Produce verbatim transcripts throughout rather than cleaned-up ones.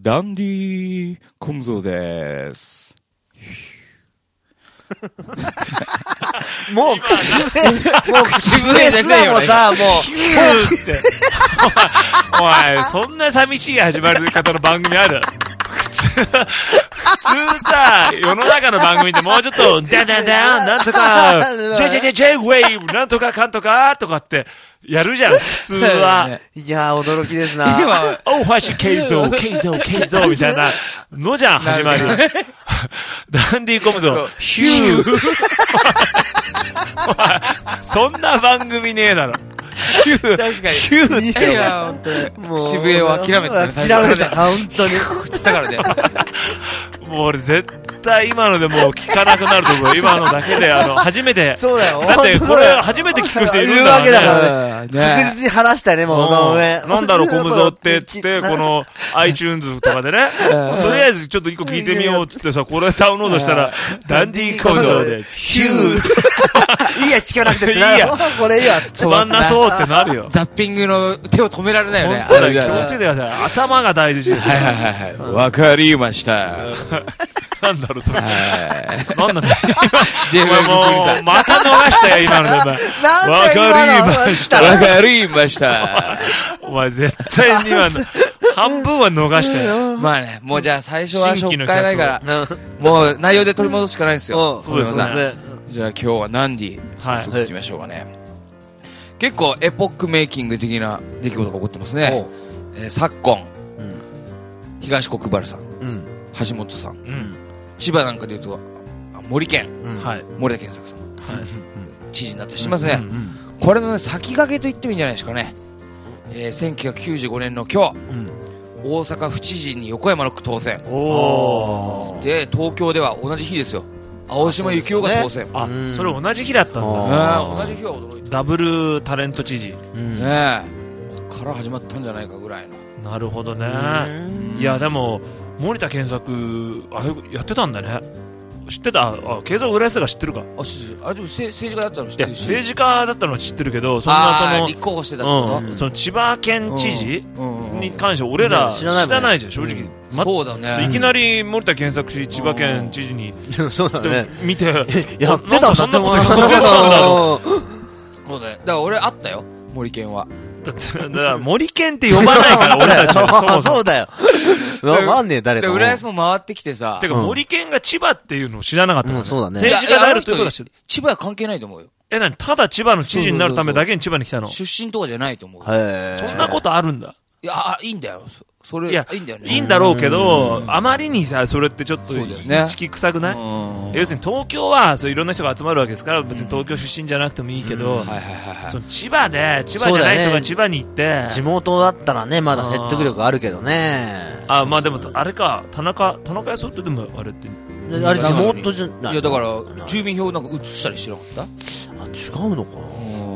ダンディコムゾーです。 もう口笛、もう口笛すらもさ、もう、 おい、そんな寂しい始まり方の番組ある？普通、普通さ、世の中の番組ってもうちょっと、ダンダンダン、なんとか、ジェジェジェジェウェイブ、なんとかかんとか、とかって、やるじゃん、普通は。 いやー、驚きですな。 今、大橋慶三、慶三、慶三みたいなのじゃん、始まり。ダンディコムゾー、ヒュー。そんな番組ねえだろ。 確かに。ヒュー。いや、本当に。渋谷を諦めてたね、最初諦めた、本当に。 つったからね。 もう俺絶対今のでもう聞かなくなると思う。今のだけで、あの、初めて。 そうだよ。 だってこれ初めて聞く人いるんだわけだからね。確実に話したいね、もうそのね。 なんだろう、コムゾってつって、この iTunes とかでね。とりあえずちょっと一個聞いてみようつってさ、これダウンロードしたら、ダンディコムゾで、ヒュー。 いいや、聞かなくてってなる。これいいわ、 つまんなそうってなるよ。 ザッピングの手を止められないよね。 本当に気持ちいいでください。頭が大事です。 はいはいはい。わかりました。 なんだろう、それ。なんなんだもう、また逃したよ、今ので。わかりました。 わかりました。 お前、絶対に今の、半分は逃したよ。 まあね、もうじゃあ最初はしょっかえないから、もう内容で取り戻すしかないんですよ。 そうですね。 じゃあ今日はナンディ、早速行きましょうかね。結構エポックメイキング的な出来事が起こってますね。昨今、東国原さん、橋本さん、千葉なんかでいうと森県、森田健作さん、知事になってしてますね。これのね、先駆けと言ってもいいんじゃないですかね。せんきゅうひゃくきゅうじゅうごねんの今日、大阪府知事に横山ろっ区当選で、東京では同じ日ですよ、青島幸男が当選。 あ、それ同じ日だったんだ。 同じ日は驚いた。 ダブルタレント知事ね、こっから始まったんじゃないかぐらいの。 なるほどね。いやでも森田健作あれやってたんだね。知ってた？あ、慶三浦安が知ってるか。 あ、あれでも政治家だったの知ってるし。 政治家だったのは知ってるけど、そんなその立候補してたってこと？ その千葉県知事に関して俺ら知らないじゃん、正直。 そうだね。 いきなり森田健作氏千葉県知事にそうだね。 見てやってたんだって。 そんなことやってたんだろう。 そうだよ。だから俺あったよ、森健は。 だってだから森健って呼ばないから俺たちは。 そうだよ。わかんねえ誰か。 で浦安も回ってきてさ。 てか森健が千葉っていうのを知らなかったから。 そうだね。 政治家であるということは知る。 千葉は関係ないと思うよ。 え、なにただ千葉の知事になるためだけに千葉に来たの？ 出身とかじゃないと思う。 そんなことあるんだ。 いや、いいんだよ。それ、いや、いいんだよね。 いいんだろうけど、あまりにさ、それってちょっと、 そうだよね。 チキ臭くない？要するに東京は、そういろんな人が集まるわけですから、別に東京出身じゃなくてもいいけど、その千葉で、千葉じゃない人が千葉に行って、 地元だったらね、まだ説得力あるけどね。 あ、まあでも、あれか、田中、田中康夫ってでもあれって。 あれ地元じゃない。 いや、だから、住民票なんか移したりしてなかった？あ、 違うのかな。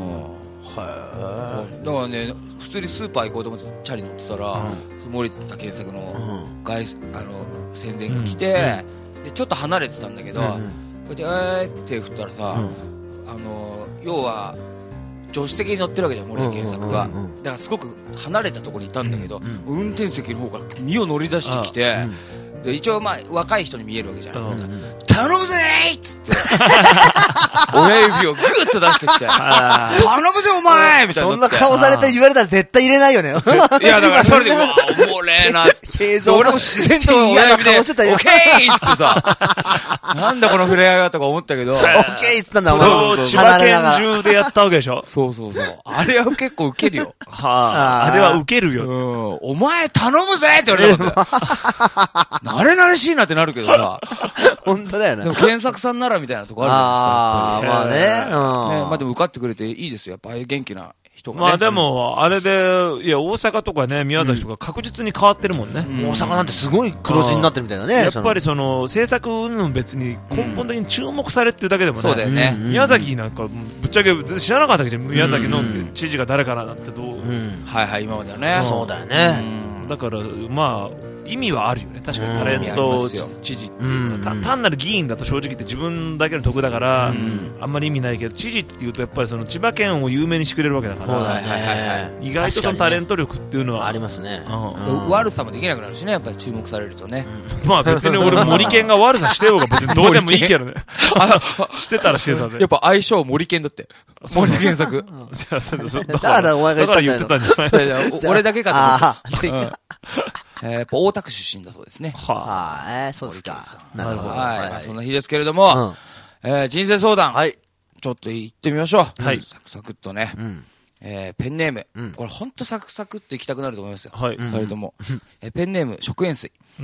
はい。だからね、普通にスーパー行こうと思ってチャリ乗ってたら、森田健作の外あの宣伝が来て、でちょっと離れてたんだけど、こうやってえーって手振ったらさ、あの要は助手席に乗ってるわけじゃん、森田健作が。だからすごく離れたところにいたんだけど、運転席の方から身を乗り出してきて、で一応まあ若い人に見えるわけじゃない、頼むぜーっつって親指をグッと出してきて頼むぜお前みたいな。 そんな顔された言われたら絶対入れないよね。いやだからそれでうわおもれえなっつって俺も自然と親指でオッケーっつってさなんだこの触れ合いはとか思ったけどオッケーっつったんだ。 そう千葉県中でやったわけでしょ。 そうそうそう、あれは結構ウケるよ。 はあ、あれはウケるよ。 お前頼むぜって言われたんだよ。慣れ慣れしいなってなるけどさ。 本当だよね。 でも検索さんならみたいなとこあるじゃないですか。 ああ、まあね。 ね、まあでも受かってくれていいですよ。やっぱああいう元気な人がね。 まあでも、あれで、いや、大阪とかね、宮崎とか確実に変わってるもんね。 大阪なんてすごい黒字になってるみたいなね。 やっぱりその、政策云々別に根本的に注目されてるだけでもね。 そうだよね。 宮崎なんか、ぶっちゃけ全然知らなかったけど、宮崎の知事が誰かななんてどう。 はいはい、今まではね。 そうだよね。 だから、まあ、 意味はあるよね。確かにタレント知事っていうのは、単なる議員だと正直言って自分だけの得だから、あんまり意味ないけど、知事っていうとやっぱりその千葉県を有名にしてくれるわけだから、意外とそのタレント力っていうのはありますね。 悪さもできなくなるしね、やっぱり注目されるとね。 まあ別に俺森健が悪さしてようが別にどうでもいいけどね。してたらしてたで。 やっぱ相性森健だって。森健作。 だからお前が言ってたんじゃない。 俺だけかと思って。やっぱ大田区出身だそうですね。 はあ、え、そうですか。 なるほど。はい。そんな日ですけれども、人生相談。はい。ちょっと行ってみましょう。はい。サクサクっとね。えー、ペンネーム、うん、これほんとサクサクって行きたくなると思いますよ。はい。それとも、えー、ペンネーム、食塩水。 うん。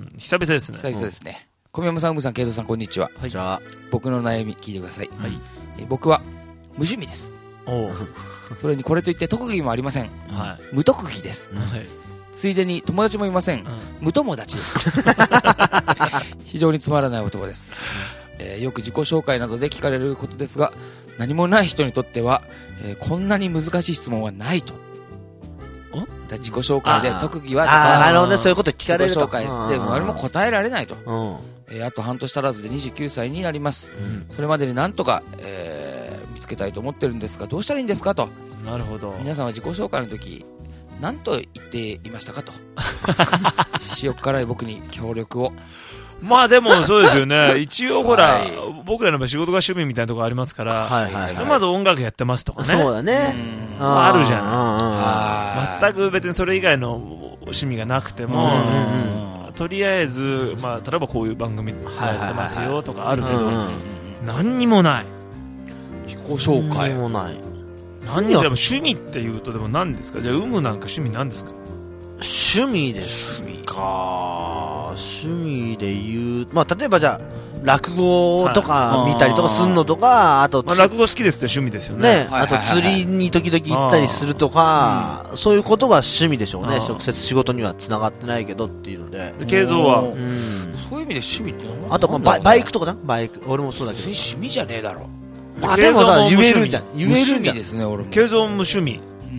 久々ですね。 久々ですね。小宮山さん、うむさん、ケイトさん、こんにちは。 はい。じゃあ、 僕の悩み聞いてください。はい。えー、僕は、無趣味です。おそれにこれといって特技もありません。はい。無特技です。はい。ついでに友達もいません。うん、無友達です。非常につまらない男です。えー、よく自己紹介などで聞かれることですが、何もない人にとっては、えー、こんなに難しい質問はないと。自己紹介で特技はとか、 あなるほどね、そういうこと聞かれると。 自己紹介で何も答えられないと。えー、あと半年足らずでにじゅうきゅうさいになります。うん、それまでになんとか、えー、見つけたいと思ってるんですが、どうしたらいいんですかと。 なるほど。 皆さんは自己紹介の時、何と言っていましたかと。塩辛い僕に協力を。 まあでもそうですよね。一応ほら、はい、僕らの仕事が趣味みたいなところありますから、はいはいはい、ひとまず音楽やってますとかね。 そうだね。 まあ、あるじゃん。全く別にそれ以外の趣味がなくても、とりあえず、まあ、例えばこういう番組やってますよとかあるけど、何にもない。 自己紹介。 何にもない。 何でも趣味っていうとでも何ですか。じゃあ有無なんか趣味何ですか。 趣味ですか。趣味で言う、まあ例えばじゃあ落語とか見たりとかすんのとか、あと、 まあ、落語好きですって趣味ですよね。 ね、あと釣りに時々行ったりするとか、そういうことが趣味でしょうね。直接仕事には繋がってないけどっていうので。 慶三は、 うん、そういう意味で趣味ってあと、まあ、バイバイクとかじゃんバイク。俺もそうだけど。 趣味じゃねえだろ。 まあでもさ、言えるんじゃん。言えるんじゃん。 無趣味ですね、俺も。 慶三無趣味。うん。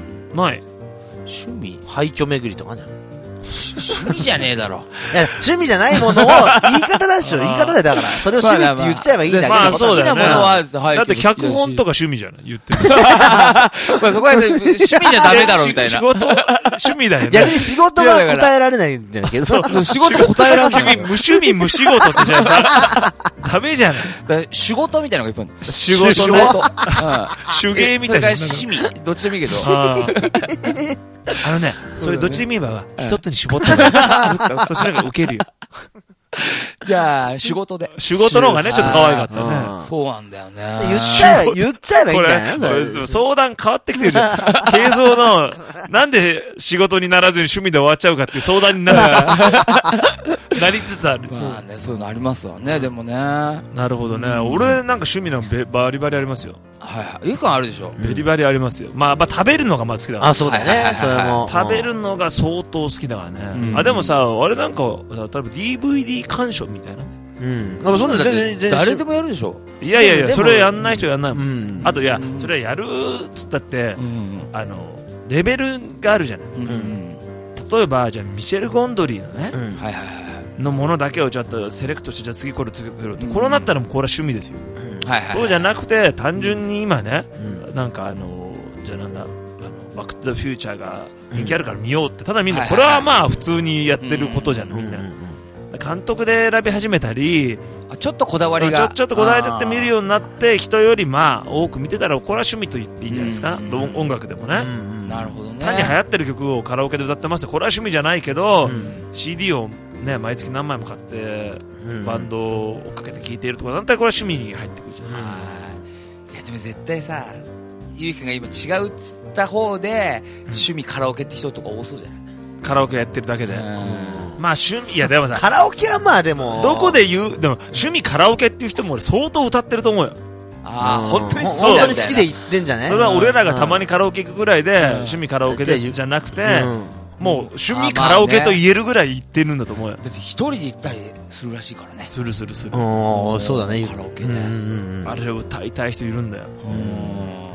ない。 趣味廃墟巡りとかじゃん。 趣味じゃねえだろ。 いや、趣味じゃないものを、言い方だでしょ。言い方だよ、だから。それを趣味って言っちゃえばいいんだけど。 まあ、そうだよね。 好きなものは、 だって脚本とか趣味じゃない言ってる。 まあそこは趣味じゃダメだろ、みたいな。 仕事、趣味だよね。 逆に仕事が答えられないんじゃないけど。 そう、仕事答えられない。 君、無趣味、無仕事ってじゃダメじゃない。 仕事みたいなのがいっぱいある。 仕事ね。手芸みたいな。 趣味、どっちでもいいけど。 あのね、それどっちでもいいわ。一つに絞ったら、そっちの方がウケるよ。 じゃあ、仕事で。 仕事の方がね、ちょっと可愛かったね。 そうなんだよね。 言っちゃえば、言っちゃえばいいんじゃない相談変わってきてるじゃん。慶三の、なんで仕事にならずに趣味で終わっちゃうかっていう相談になる。なりつつある。 まあね、そういうのありますわね、でもね。 なるほどね。俺なんか趣味のバリバリありますよ。 はいはい。ゆうくんあるでしょ。 ベリバリありますよ。まあ、まあ、食べるのがまず好きだから。 あ、そうだね。それも。 食べるのが相当好きだからね。あ、でもさ、あれなんか、例えば ディーブイディー 鑑賞みたいな。 うん。そんな全然誰でもやるでしょ。 いやいやいや、それやんない人やんないもん。あと、いや、それやるっつったって、あの、レベルがあるじゃない。例えば、じゃあ、ミシェル・ゴンドリーのね。はいはいはい。のものだけをちょっとセレクトして、じゃあ次これ次これって、こうなったらもうこれは趣味ですよ。そうじゃなくて、単純に今ね、なんかあの、じゃあなんだ、あの、バックトゥザフューチャーが人気あるから見ようって、ただみんな、これはまあ普通にやってることじゃん、みんな。監督で選び始めたり、 ちょっとこだわりが。 ちょっとこだわりって見るようになって、人よりまあ多く見てたら、これは趣味と言っていいんじゃないですか、音楽でもね。 なるほどね。 単に流行ってる曲をカラオケで歌ってますって、これは趣味じゃないけど、シーディー をね、毎月何枚も買ってバンドを追っかけて聴いているとか、だったらこれは趣味に入ってくるじゃん。 いやでも絶対さ、ゆうきくんが今違うっつった方で、うん、趣味カラオケって人とか多そうじゃない。 カラオケやってるだけで、まあ趣味、いやでもさ、 カラオケはまあでもどこで言う、でも趣味カラオケっていう人も俺相当歌ってると思うよ。 ああ、本当にそう。本当に好きで言ってんじゃね。 それは俺らがたまにカラオケ行くぐらいで、趣味カラオケですじゃなくて、もう趣味カラオケと言えるぐらい言ってるんだと思うよ。 だって一人で行ったりするらしいからね。 するするする。 そうだね。 カラオケで。 あれ歌いたい人いるんだよ。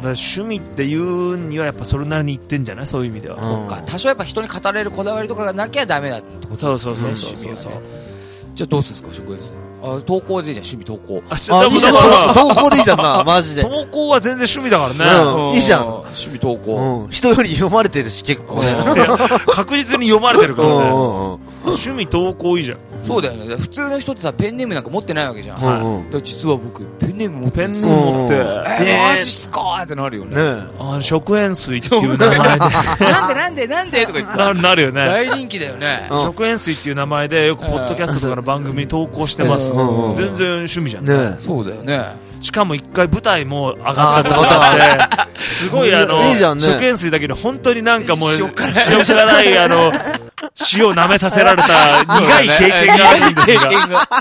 趣味っていうにはやっぱそれなりに言ってんじゃない、そういう意味では。 そうか、多少やっぱ人に語れるこだわりとかがなきゃダメだってことですね。 そうそうそうそうそうそう。 じゃあどうするんですか、職員さん。あ、投稿でいいじゃん、趣味投稿。 あ、いいじゃん、投稿でいいじゃんな、マジで。 投稿は全然趣味だからね。 いいじゃん。 趣味投稿。 人より読まれてるし、結構ね。 確実に読まれてるからね。趣味投稿いいじゃん。 そうだよね。普通の人ってさ、ペンネームなんか持ってないわけじゃん。だから実は僕、ペンネーム持ってペンネーム持って。 え、マジっすかーってなるよね。 あ、食塩水っていう名前で。 なんでなんでなんでとか言って。 なるよね。 大人気だよね。 食塩水っていう名前でよくポッドキャストとかの番組に投稿してます。全然趣味じゃんね。 そうだよね。 しかも一回舞台も上がったことがあって、すごいあの、食塩水だけど本当になんかもう、塩辛いあの、塩を舐めさせられた苦い経験があるんですが。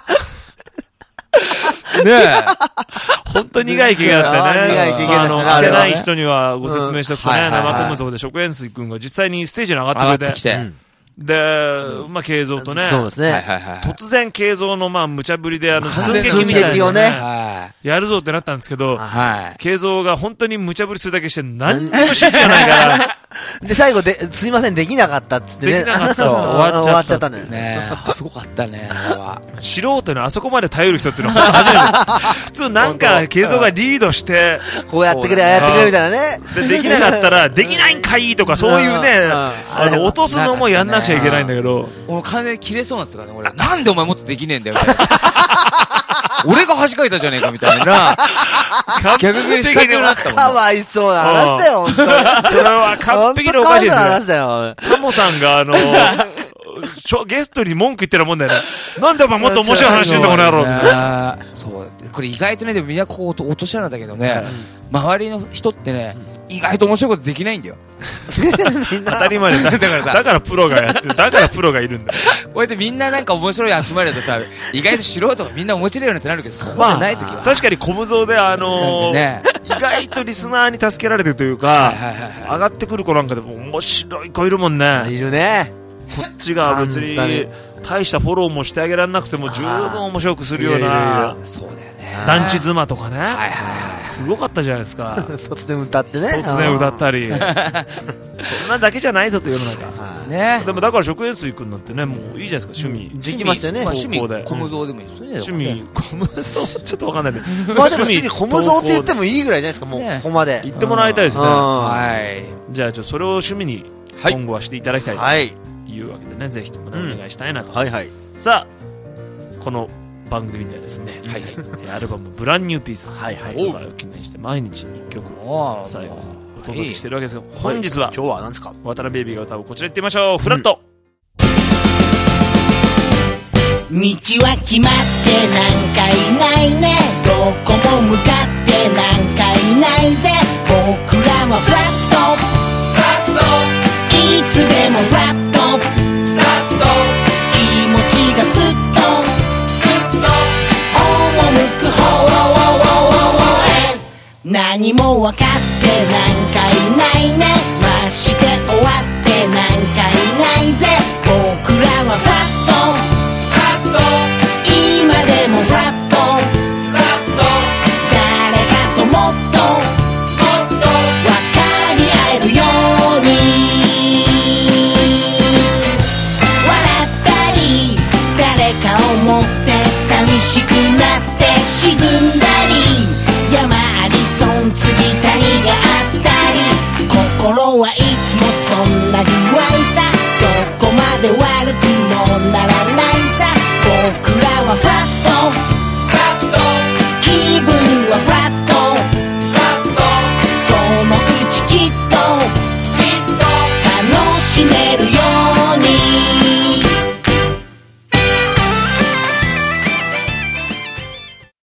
ねえ。本当に苦い経験だったね。苦い経験だったね。あの、聞けない人にはご説明しておくとね、生小無双で食塩水くんが実際にステージに上がってくれて。で、まあ、慶三とね。 そうですね。 突然、慶三の、まあ、無茶ぶりで、あの、寸劇寸劇をね、 やるぞってなったんですけど、慶三が本当に無茶ぶりするだけして、何にも指示がないから。 で、最後で、すいません、できなかったっつってね。 できなかった。終わっちゃったのよね。すごかったね、 素人にあそこまで頼る人っていうのは初めて。普通なんか、慶三がリードして、 こうやってくれ、ああやってくれみたいなね。 で、できなかったら、できないんかいとか、そういうね、あの、落とすのもやんなくちゃいけないんだけど。 俺完全に切れそうなんですからね、俺。なんでお前もっとできねえんだよ、俺が恥かいたじゃねえかみたいな。逆にしたくなったもん。 かわいそうな話だよ、本当に。 それは完璧におかしいですよ。 話だよ。 タモさんがあの、ゲストに文句言ってるもんだよね。なんでお前もっと面白い話してんだこの野郎。 そう。これ意外とね、でもみんなこう落とし穴だけどね、周りの人ってね、意外と面白いことできないんだよ。 当たり前だ。だからさ、だからプロがやって、だからプロがいるんだよ。 こうやってみんななんか面白い集まりだとさ、意外と素人がみんな面白いよねってなるけど、そうじゃないときは。 確かに小無造で、あのー、意外とリスナーに助けられてるというか、上がってくる子なんかでも面白い子いるもんね。 いるね。 こっちが別に、大したフォローもしてあげられなくても十分面白くするような。 そうだよね。 団地妻とかね。すごかったじゃないですか。 突然歌ってね。 突然歌ったり。そんなだけじゃないぞと世の中。 そうですね。 でもだから食塩水くんなんてね、もういいじゃないですか、趣味。 できますよね。 趣味、小無造でもいいですよね。趣味、小無造ちょっとわかんないね。 まあでも趣味、小無造って言ってもいいぐらいじゃないですか、もう、ここまで。 言ってもらいたいですね。 はい。 じゃあ、それを趣味に今後はしていただきたいというわけでね、ぜひともお願いしたいなと。 はいはい。 さあ、この番組ではですね、アルバムブランニューピースはいはいを記念して毎日いっきょく最後にお届けしてるわけですが、本日は今日は何ですか、 渡辺ベイビーが歌うこちら行ってみましょう。フラット。 道は決まってなんかいないね、どこも向かってなんかいないぜ、僕らはフラットフラット、いつでもフラットフラット、気持ちがスッとスッと赴く方へ、何も分かってなんかいないね、